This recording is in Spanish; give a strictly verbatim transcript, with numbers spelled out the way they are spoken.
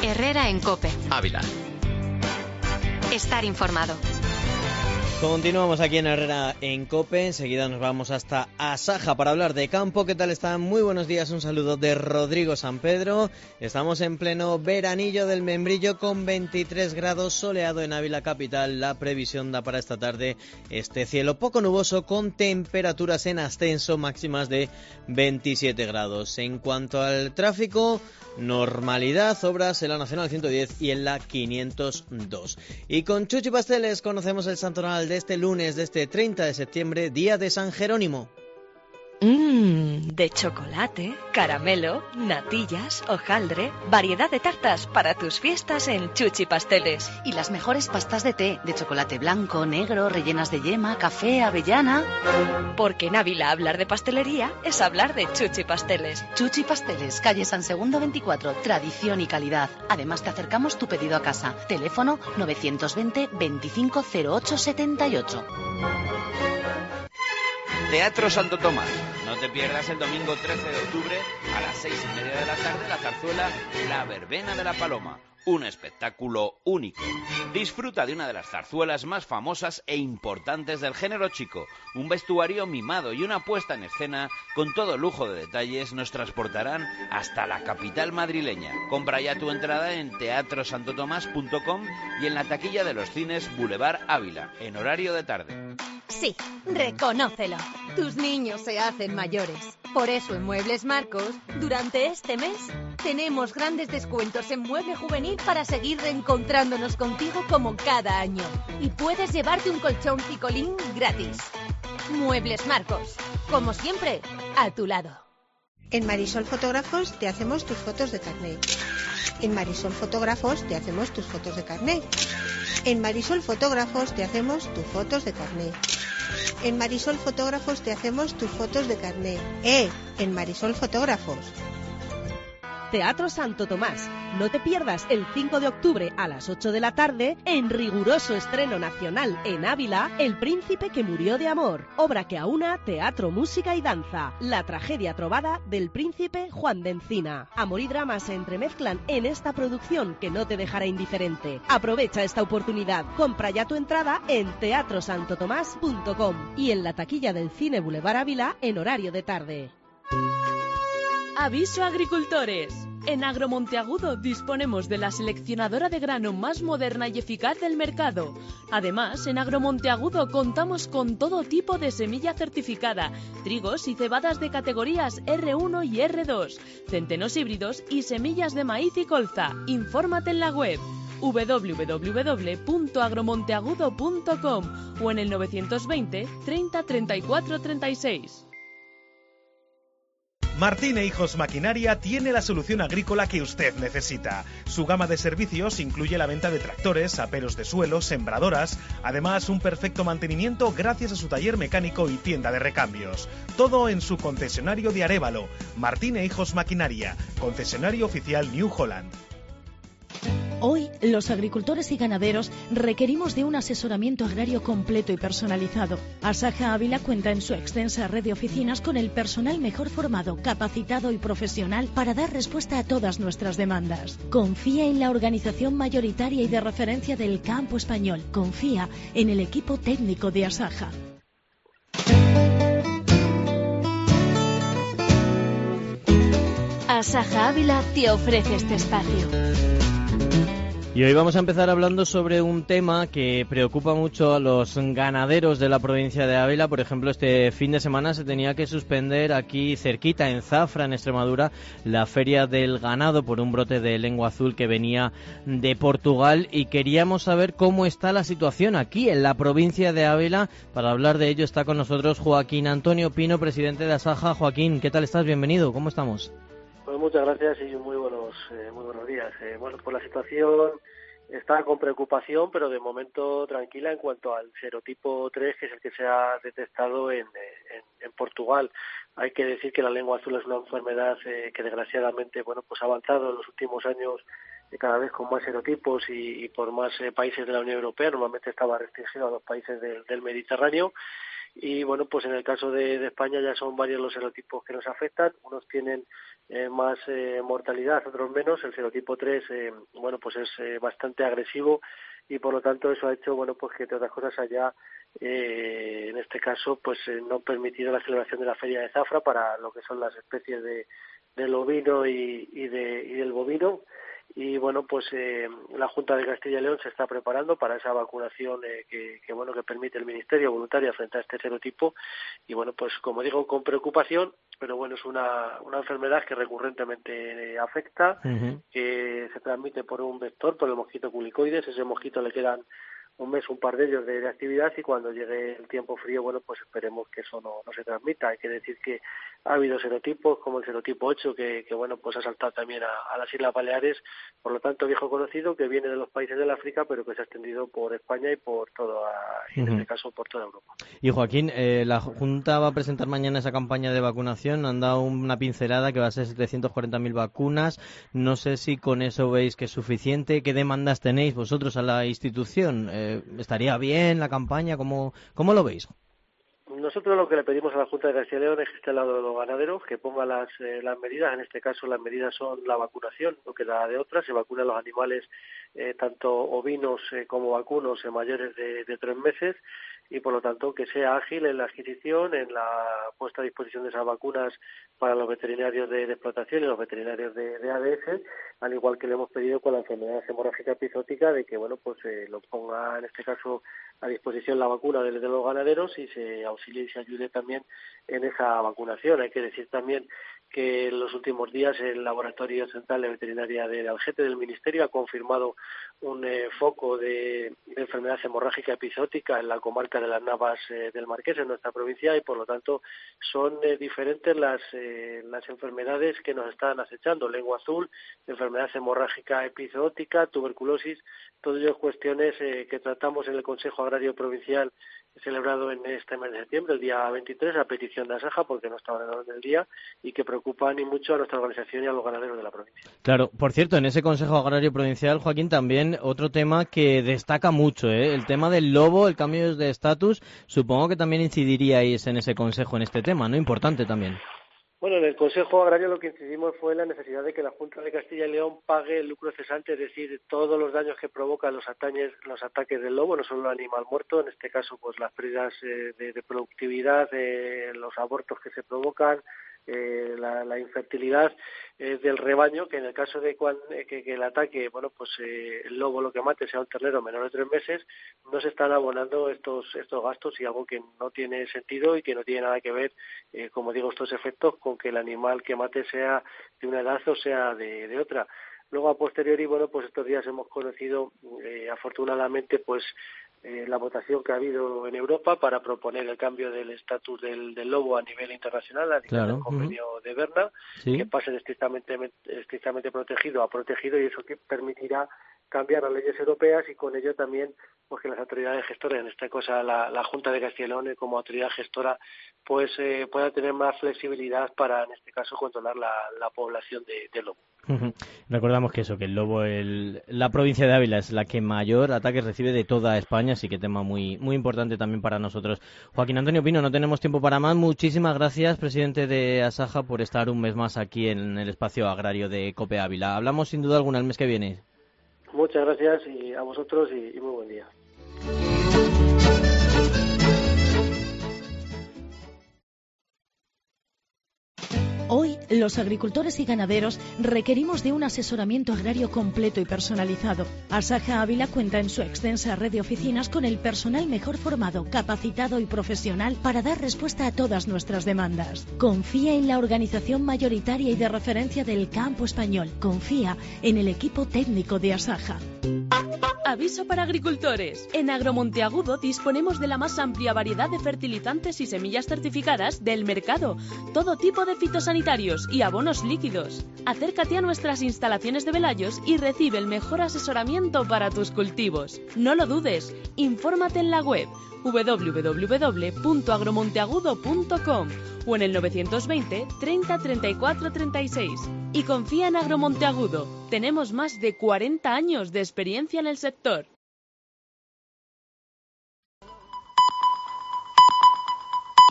Herrera en COPE. Ávila. Estar informado. Continuamos aquí en Herrera en COPE, enseguida nos vamos hasta Asaja para hablar de campo. ¿Qué tal están? Muy buenos días, un saludo de Rodrigo San Pedro. Estamos en pleno veranillo del Membrillo con veintitrés grados, soleado en Ávila capital. La previsión da para esta tarde este cielo poco nuboso con temperaturas en ascenso máximas de veintisiete grados. En cuanto al tráfico, normalidad, obras en la Nacional ciento diez y en la quinientos dos. Y con Chuchi Pasteles conocemos el santoral de este lunes, de este treinta de septiembre, día de San Jerónimo. Mmm, de chocolate, caramelo, natillas, hojaldre, variedad de tartas para tus fiestas en Chuchi Pasteles. Y las mejores pastas de té, de chocolate blanco, negro, rellenas de yema, café, avellana. Porque en Ávila hablar de pastelería es hablar de Chuchi Pasteles. Chuchi Pasteles, calle San Segundo veinticuatro, tradición y calidad. Además te acercamos tu pedido a casa. Teléfono novecientos veinte veinticinco cero ocho setenta y ocho. Teatro Santo Tomás. No te pierdas el domingo trece de octubre a las seis y media de la tarde la zarzuela La Verbena de la Paloma. Un espectáculo único. Disfruta de una de las zarzuelas más famosas e importantes del género chico. Un vestuario mimado y una puesta en escena con todo lujo de detalles nos transportarán hasta la capital madrileña. Compra ya tu entrada en teatro santo tomás punto com y en la taquilla de los cines Boulevard Ávila, en horario de tarde. Sí, reconócelo. Tus niños se hacen mayores. Por eso en Muebles Marcos, durante este mes, tenemos grandes descuentos en mueble juvenil para seguir reencontrándonos contigo como cada año. Y puedes llevarte un colchón picolín gratis. Muebles Marcos, como siempre, a tu lado. En Marisol Fotógrafos te hacemos tus fotos de carnet. En Marisol Fotógrafos te hacemos tus fotos de carnet. En Marisol Fotógrafos te hacemos tus fotos de carnet. En Marisol Fotógrafos te hacemos tus fotos de carnet. ¡Eh! En Marisol Fotógrafos. Teatro Santo Tomás. No te pierdas el cinco de octubre a las ocho de la tarde, en riguroso estreno nacional en Ávila, El príncipe que murió de amor. Obra que aúna teatro, música y danza. La tragedia trovada del príncipe Juan de Encina. Amor y drama se entremezclan en esta producción que no te dejará indiferente. Aprovecha esta oportunidad. Compra ya tu entrada en teatro santo tomás punto com y en la taquilla del Cine Boulevard Ávila en horario de tarde. Aviso a agricultores. En Agromonteagudo disponemos de la seleccionadora de grano más moderna y eficaz del mercado. Además, en Agromonteagudo contamos con todo tipo de semilla certificada, trigos y cebadas de categorías erre uno y erre dos, centenos híbridos y semillas de maíz y colza. Infórmate en la web doble u doble u doble u punto agromonteagudo punto com o en el novecientos veinte treinta treinta y cuatro treinta y seis. Martín e Hijos Maquinaria tiene la solución agrícola que usted necesita. Su gama de servicios incluye la venta de tractores, aperos de suelo, sembradoras, además un perfecto mantenimiento gracias a su taller mecánico y tienda de recambios. Todo en su concesionario de Arévalo. Martín e Hijos Maquinaria, concesionario oficial New Holland. Hoy, los agricultores y ganaderos requerimos de un asesoramiento agrario completo y personalizado. Asaja Ávila cuenta en su extensa red de oficinas con el personal mejor formado, capacitado y profesional para dar respuesta a todas nuestras demandas. Confía en la organización mayoritaria y de referencia del campo español. Confía en el equipo técnico de Asaja. Asaja Ávila te ofrece este espacio. Y hoy vamos a empezar hablando sobre un tema que preocupa mucho a los ganaderos de la provincia de Ávila. Por ejemplo, este fin de semana se tenía que suspender aquí cerquita, en Zafra, en Extremadura, la Feria del Ganado por un brote de lengua azul que venía de Portugal, y queríamos saber cómo está la situación aquí en la provincia de Ávila. Para hablar de ello está con nosotros Joaquín Antonio Pino, presidente de Asaja. Joaquín, ¿qué tal estás? Bienvenido, ¿cómo estamos? Pues muchas gracias y muy buenos eh, muy buenos días. Eh, bueno, pues la situación está con preocupación, pero de momento tranquila en cuanto al serotipo tres, que es el que se ha detectado en, en, en Portugal. Hay que decir que la lengua azul es una enfermedad eh, que desgraciadamente bueno pues ha avanzado en los últimos años eh, cada vez con más serotipos y, y por más eh, países de la Unión Europea. Normalmente estaba restringido a los países del, del Mediterráneo. Y bueno, pues en el caso de, de España ya son varios los serotipos que nos afectan. Unos tienen eh, más eh, mortalidad, otros menos. El serotipo tres, eh, bueno, pues es eh, bastante agresivo y por lo tanto eso ha hecho, bueno, pues que entre otras cosas haya, eh, en este caso, pues eh, no permitido la celebración de la Feria de Zafra para lo que son las especies de del ovino y, y, de, y del bovino. Y bueno, pues eh, la Junta de Castilla y León se está preparando para esa vacunación eh, que, que bueno que permite el Ministerio voluntaria frente a este serotipo. Y bueno, pues como digo, con preocupación, pero bueno, es una, una enfermedad que recurrentemente eh, afecta, uh-huh. que se transmite por un vector, por el mosquito culicoides. Ese mosquito le quedan un mes, un par de ellos de, de actividad, y cuando llegue el tiempo frío, bueno, pues esperemos que eso no, no se transmita. Hay que decir que ha habido serotipos, como el serotipo ocho, que, que bueno, pues ha saltado también a, a las Islas Baleares, por lo tanto, viejo conocido, que viene de los países del África, pero que se ha extendido por España y por toda, en uh-huh. este caso, por toda Europa. Y Joaquín, eh, la Junta va a presentar mañana esa campaña de vacunación, han dado una pincelada que va a ser setecientas cuarenta mil vacunas, no sé si con eso veis que es suficiente, ¿qué demandas tenéis vosotros a la institución? Eh, ¿Estaría bien la campaña? ¿Cómo, cómo lo veis? Nosotros lo que le pedimos a la Junta de Castilla y León es que esté al lado de los ganaderos, que ponga las, eh, las medidas. En este caso las medidas son la vacunación, no queda de otra. Se vacunan los animales, eh, tanto ovinos eh, como vacunos, en mayores de, de tres meses, y por lo tanto que sea ágil en la adquisición, en la puesta a disposición de esas vacunas para los veterinarios de, de explotación y los veterinarios de, de A D S, al igual que le hemos pedido con la enfermedad hemorrágica epizootica, de que bueno pues eh, lo ponga en este caso a disposición la vacuna de, de los ganaderos y se auxilie y se ayude también en esa vacunación. Hay que decir también que en los últimos días el Laboratorio Central de Veterinaria de Algete del Ministerio ha confirmado un eh, foco de, de enfermedad hemorrágica epizootica en la comarca de las Navas eh, del Marqués, en nuestra provincia, y por lo tanto son eh, diferentes las, eh, las enfermedades que nos están acechando. Lengua azul, enfermedad hemorrágica epizootica, tuberculosis, todo ello cuestiones eh, que tratamos en el Consejo Agrario Provincial celebrado en este mes de septiembre, el día veintitrés, a petición de Asaja, porque no estaba en el orden del día, y que preocupan y mucho a nuestra organización y a los ganaderos de la provincia. Claro, por cierto, en ese Consejo Agrario Provincial, Joaquín, también otro tema que destaca mucho, ¿eh? El tema del lobo, el cambio de estatus, supongo que también incidiríais en ese consejo, en este tema, ¿no? Importante también. Bueno, en el Consejo Agrario lo que incidimos fue la necesidad de que la Junta de Castilla y León pague el lucro cesante, es decir, todos los daños que provocan los ataques, los ataques del lobo, no solo el animal muerto, en este caso pues las pérdidas eh, de, de productividad, eh, los abortos que se provocan, eh, la, la infertilidad eh, del rebaño, que en el caso de cuan, eh, que, que el ataque, bueno, pues eh, el lobo lo que mate sea un ternero menor de tres meses, no se están abonando estos estos gastos, y algo que no tiene sentido y que no tiene nada que ver, eh, como digo, estos efectos con que el animal que mate sea de una edad o sea de, de otra. Luego, a posteriori, bueno, pues estos días hemos conocido, eh, afortunadamente, pues eh, la votación que ha habido en Europa para proponer el cambio del estatus del, del lobo a nivel internacional, a nivel claro. del convenio uh-huh. de Berna, ¿sí? que pase de estrictamente, estrictamente protegido a protegido, y eso que permitirá cambiar las leyes europeas, y con ello también pues que las autoridades gestoras, en esta cosa la, la Junta de Castilla y León como autoridad gestora, pues eh, pueda tener más flexibilidad para, en este caso, controlar la, la población de, de lobo. Uh-huh. Recordamos que eso, que el lobo, el, la provincia de Ávila es la que mayor ataques recibe de toda España, así que tema muy muy importante también para nosotros. Joaquín Antonio Pino, no tenemos tiempo para más. Muchísimas gracias, presidente de Asaja, por estar un mes más aquí en el espacio agrario de COPE Ávila. Hablamos sin duda alguna el mes que viene. Muchas gracias y a vosotros y, y muy buen día. Hoy, los agricultores y ganaderos requerimos de un asesoramiento agrario completo y personalizado. Asaja Ávila cuenta en su extensa red de oficinas con el personal mejor formado, capacitado y profesional para dar respuesta a todas nuestras demandas. Confía en la organización mayoritaria y de referencia del campo español. Confía en el equipo técnico de Asaja. Aviso para agricultores. En Agromonteagudo disponemos de la más amplia variedad de fertilizantes y semillas certificadas del mercado. Todo tipo de fitosanitarios y abonos líquidos. Acércate a nuestras instalaciones de Velayos y recibe el mejor asesoramiento para tus cultivos. No lo dudes. Infórmate en la web doble u doble u doble u punto agromonteagudo punto com o en el novecientos veinte, treinta, treinta y cuatro, treinta y seis. Y confía en Agromonteagudo. Tenemos más de cuarenta años de experiencia en el sector.